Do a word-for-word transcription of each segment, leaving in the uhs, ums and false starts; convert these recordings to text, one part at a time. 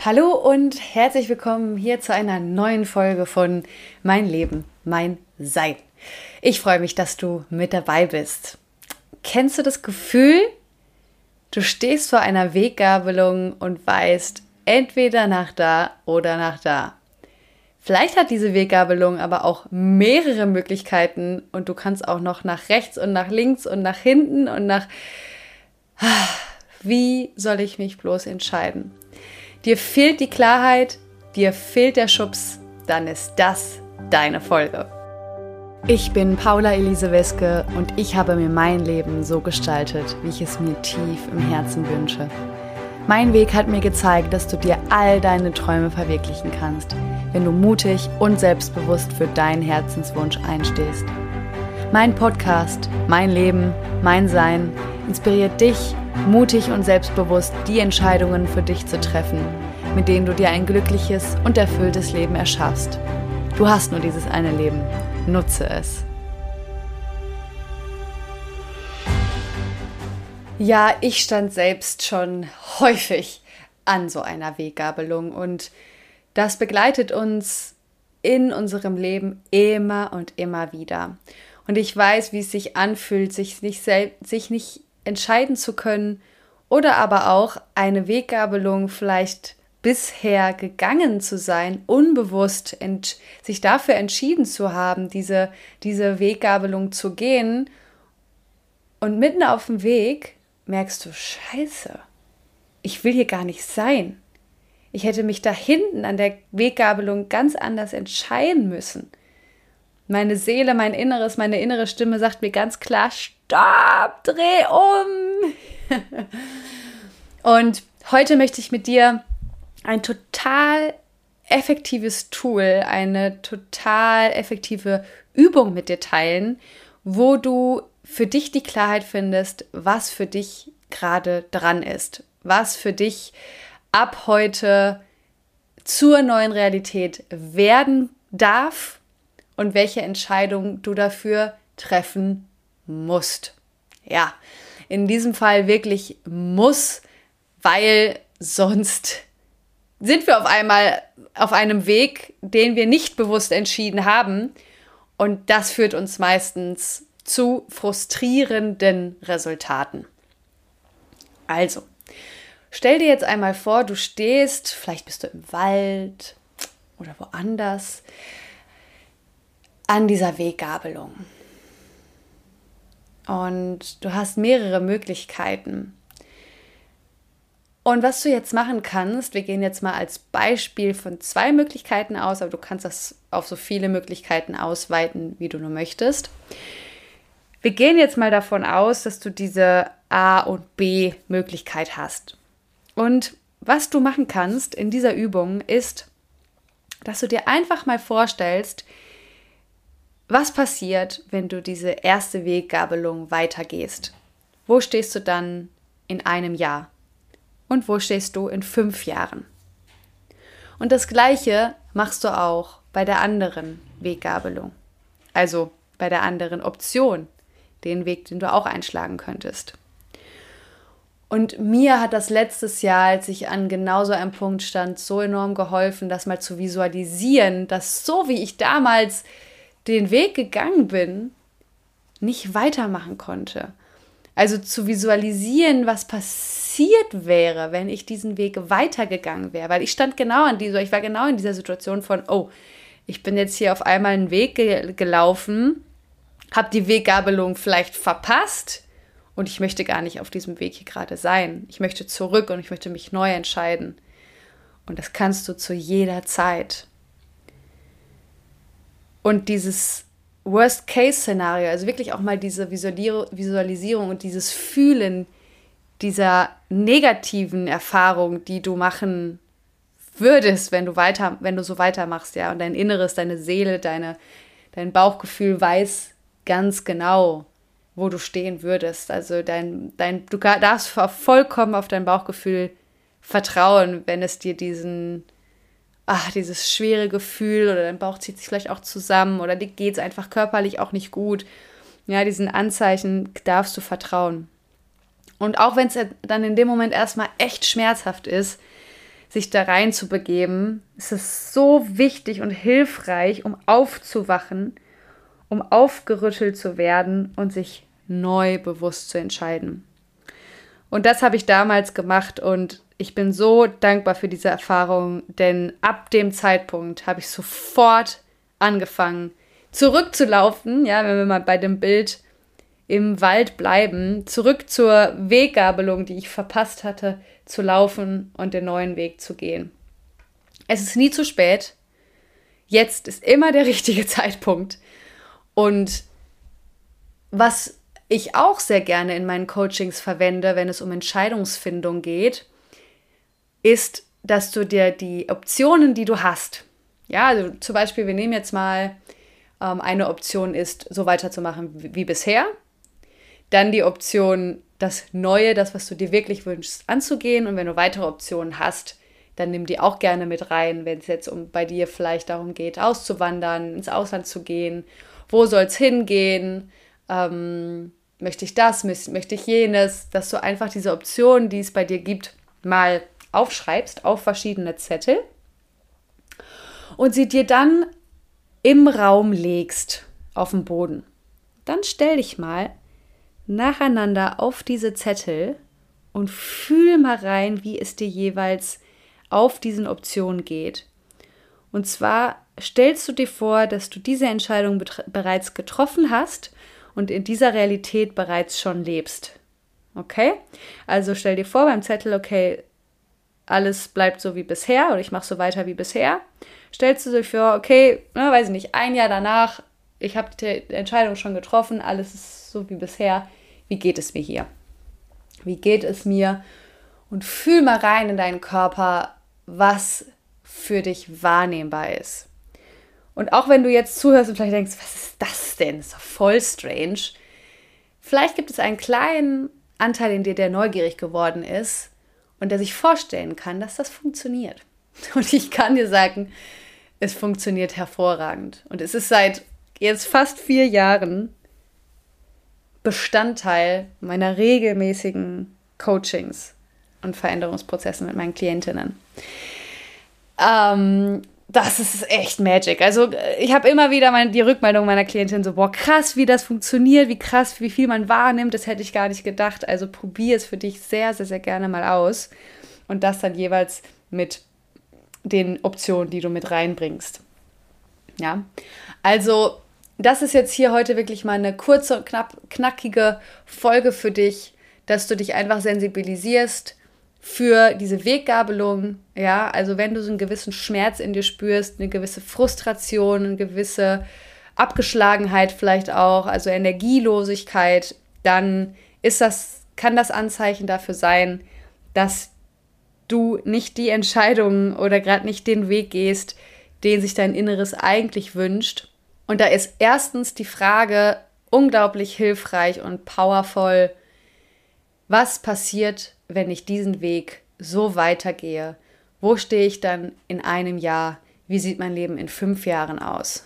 Hallo und herzlich willkommen hier zu einer neuen Folge von Mein Leben, mein Sein. Ich freue mich, dass du mit dabei bist. Kennst du das Gefühl, du stehst vor einer Weggabelung und weißt entweder nach da oder nach da? Vielleicht hat diese Weggabelung aber auch mehrere Möglichkeiten und du kannst auch noch nach rechts und nach links und nach hinten und nach... Wie soll ich mich bloß entscheiden? Dir fehlt die Klarheit, dir fehlt der Schubs, dann ist das deine Folge. Ich bin Paula Elise Weske und ich habe mir mein Leben so gestaltet, wie ich es mir tief im Herzen wünsche. Mein Weg hat mir gezeigt, dass du dir all deine Träume verwirklichen kannst, wenn du mutig und selbstbewusst für deinen Herzenswunsch einstehst. Mein Podcast, mein Leben, mein Sein inspiriert dich, mutig und selbstbewusst die Entscheidungen für dich zu treffen, mit denen du dir ein glückliches und erfülltes Leben erschaffst. Du hast nur dieses eine Leben. Nutze es. Ja, ich stand selbst schon häufig an so einer Weggabelung und das begleitet uns in unserem Leben immer und immer wieder. Und ich weiß, wie es sich anfühlt, sich nicht, sel- sich nicht entscheiden zu können oder aber auch eine Weggabelung vielleicht bisher gegangen zu sein, unbewusst ent- sich dafür entschieden zu haben, diese, diese Weggabelung zu gehen und mitten auf dem Weg merkst du, Scheiße, ich will hier gar nicht sein. Ich hätte mich da hinten an der Weggabelung ganz anders entscheiden müssen. Meine Seele, mein Inneres, meine innere Stimme sagt mir ganz klar, stopp, dreh um. Und heute möchte ich mit dir ein total effektives Tool, eine total effektive Übung mit dir teilen, wo du für dich die Klarheit findest, was für dich gerade dran ist, was für dich ab heute zur neuen Realität werden darf und welche Entscheidung du dafür treffen musst. Ja, in diesem Fall wirklich muss, weil sonst sind wir auf einmal auf einem Weg, den wir nicht bewusst entschieden haben und das führt uns meistens zu frustrierenden Resultaten. Also, stell dir jetzt einmal vor, du stehst, vielleicht bist du im Wald oder woanders, an dieser Weggabelung. Und du hast mehrere Möglichkeiten. Und was du jetzt machen kannst, wir gehen jetzt mal als Beispiel von zwei Möglichkeiten aus, aber du kannst das auf so viele Möglichkeiten ausweiten, wie du nur möchtest. Wir gehen jetzt mal davon aus, dass du diese A- und B-Möglichkeit hast. Und was du machen kannst in dieser Übung ist, dass du dir einfach mal vorstellst, was passiert, wenn du diese erste Weggabelung weitergehst? Wo stehst du dann in einem Jahr? Und wo stehst du in fünf Jahren? Und das Gleiche machst du auch bei der anderen Weggabelung. Also bei der anderen Option, den Weg, den du auch einschlagen könntest. Und mir hat das letztes Jahr, als ich an genau so einem Punkt stand, so enorm geholfen, das mal zu visualisieren, dass so wie ich damals den Weg gegangen bin, nicht weitermachen konnte. Also zu visualisieren, was passiert wäre, wenn ich diesen Weg weitergegangen wäre. Weil ich stand genau an dieser, ich war genau in dieser Situation von, oh, ich bin jetzt hier auf einmal einen Weg ge- gelaufen, habe die Weggabelung vielleicht verpasst und ich möchte gar nicht auf diesem Weg hier gerade sein. Ich möchte zurück und ich möchte mich neu entscheiden. Und das kannst du zu jeder Zeit. Und dieses Worst-Case-Szenario, also wirklich auch mal diese Visualisierung und dieses Fühlen dieser negativen Erfahrung, die du machen würdest, wenn du weiter, wenn du so weitermachst, ja, und dein Inneres, deine Seele, deine, dein Bauchgefühl weiß ganz genau, wo du stehen würdest. Also dein, dein, du darfst vollkommen auf dein Bauchgefühl vertrauen, wenn es dir diesen ach, dieses schwere Gefühl oder dein Bauch zieht sich vielleicht auch zusammen oder dir geht es einfach körperlich auch nicht gut. Ja, diesen Anzeichen darfst du vertrauen. Und auch wenn es dann in dem Moment erstmal echt schmerzhaft ist, sich da rein zu begeben. Es ist so wichtig und hilfreich, um aufzuwachen, um aufgerüttelt zu werden und sich neu bewusst zu entscheiden. Und das habe ich damals gemacht und ich bin so dankbar für diese Erfahrung, denn ab dem Zeitpunkt habe ich sofort angefangen, zurückzulaufen, ja, wenn wir mal bei dem Bild im Wald bleiben, zurück zur Weggabelung, die ich verpasst hatte, zu laufen und den neuen Weg zu gehen. Es ist nie zu spät. Jetzt ist immer der richtige Zeitpunkt. Und was ich auch sehr gerne in meinen Coachings verwende, wenn es um Entscheidungsfindung geht, ist, dass du dir die Optionen, die du hast, ja, also zum Beispiel, wir nehmen jetzt mal, ähm, eine Option ist, so weiterzumachen wie, wie bisher. Dann die Option, das Neue, das, was du dir wirklich wünschst, anzugehen. Und wenn du weitere Optionen hast, dann nimm die auch gerne mit rein, wenn es jetzt um bei dir vielleicht darum geht, auszuwandern, ins Ausland zu gehen. Wo soll es hingehen? Ähm, möchte ich das? Möchte ich jenes? Dass du einfach diese Optionen, die es bei dir gibt, mal aufschreibst auf verschiedene Zettel und sie dir dann im Raum legst, auf den Boden. Dann stell dich mal nacheinander auf diese Zettel und fühl mal rein, wie es dir jeweils auf diesen Optionen geht. Und zwar stellst du dir vor, dass du diese Entscheidung bet- bereits getroffen hast und in dieser Realität bereits schon lebst. Okay? Also stell dir vor beim Zettel, okay, alles bleibt so wie bisher oder ich mache so weiter wie bisher. Stellst du dir vor, okay, ne, weiß ich nicht, ein Jahr danach, ich habe die Entscheidung schon getroffen, alles ist so wie bisher. Wie geht es mir hier? Wie geht es mir? Und fühl mal rein in deinen Körper, was für dich wahrnehmbar ist. Und auch wenn du jetzt zuhörst und vielleicht denkst, was ist das denn? Das ist doch voll strange. Vielleicht gibt es einen kleinen Anteil in dir, der neugierig geworden ist und der sich vorstellen kann, dass das funktioniert. Und ich kann dir sagen, es funktioniert hervorragend. Und es ist seit jetzt fast vier Jahren Bestandteil meiner regelmäßigen Coachings und Veränderungsprozessen mit meinen Klientinnen. Ähm, das ist echt Magic. Also ich habe immer wieder meine, die Rückmeldung meiner Klientin so, boah, krass, wie das funktioniert, wie krass, wie viel man wahrnimmt, das hätte ich gar nicht gedacht. Also probier es für dich sehr, sehr, sehr gerne mal aus und das dann jeweils mit den Optionen, die du mit reinbringst. Ja, also das ist jetzt hier heute wirklich mal eine kurze und knapp, knackige Folge für dich, dass du dich einfach sensibilisierst für diese Weggabelung. Ja, also wenn du so einen gewissen Schmerz in dir spürst, eine gewisse Frustration, eine gewisse Abgeschlagenheit vielleicht auch, also Energielosigkeit, dann ist das, kann das Anzeichen dafür sein, dass du nicht die Entscheidung oder gerade nicht den Weg gehst, den sich dein Inneres eigentlich wünscht. Und da ist erstens die Frage unglaublich hilfreich und powerful, was passiert, wenn ich diesen Weg so weitergehe? Wo stehe ich dann in einem Jahr? Wie sieht mein Leben in fünf Jahren aus?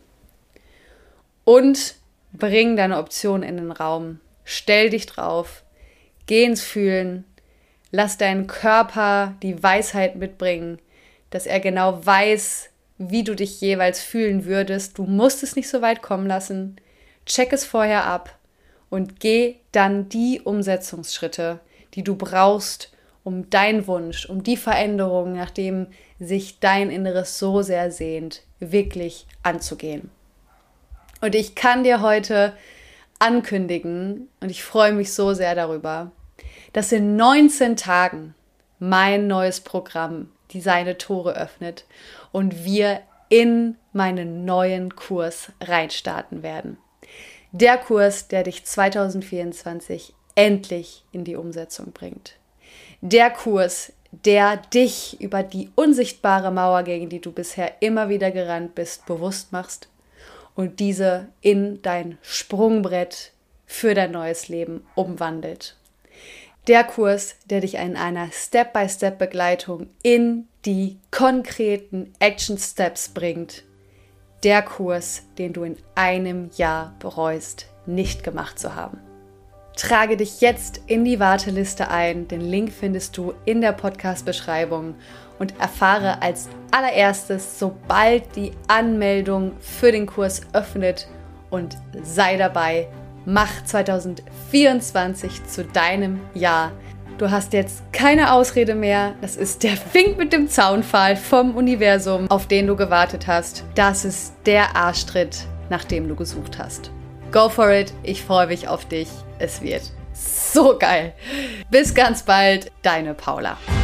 Und bring deine Option in den Raum. Stell dich drauf. Geh ins Fühlen. Lass deinen Körper die Weisheit mitbringen, dass er genau weiß, wie du dich jeweils fühlen würdest. Du musst es nicht so weit kommen lassen. Check es vorher ab und geh dann die Umsetzungsschritte, die du brauchst, um deinen Wunsch, um die Veränderung, nachdem sich dein Inneres so sehr sehnt, wirklich anzugehen. Und ich kann dir heute ankündigen, und ich freue mich so sehr darüber, dass in neunzehn Tagen mein neues Programm die seine Tore öffnet und wir in meinen neuen Kurs reinstarten werden. Der Kurs, der dich zwanzig vierundzwanzig endlich in die Umsetzung bringt. Der Kurs, der dich über die unsichtbare Mauer, gegen die du bisher immer wieder gerannt bist, bewusst machst und diese in dein Sprungbrett für dein neues Leben umwandelt. Der Kurs, der dich in einer Step-by-Step-Begleitung in die konkreten Action-Steps bringt. Der Kurs, den du in einem Jahr bereust, nicht gemacht zu haben. Trage dich jetzt in die Warteliste ein. Den Link findest du in der Podcast-Beschreibung und erfahre als allererstes, sobald die Anmeldung für den Kurs öffnet, und sei dabei. Mach zwanzig vierundzwanzig zu deinem Jahr. Du hast jetzt keine Ausrede mehr. Das ist der Wink mit dem Zaunpfahl vom Universum, auf den du gewartet hast. Das ist der Arschtritt, nach dem du gesucht hast. Go for it. Ich freue mich auf dich. Es wird so geil. Bis ganz bald, deine Paula.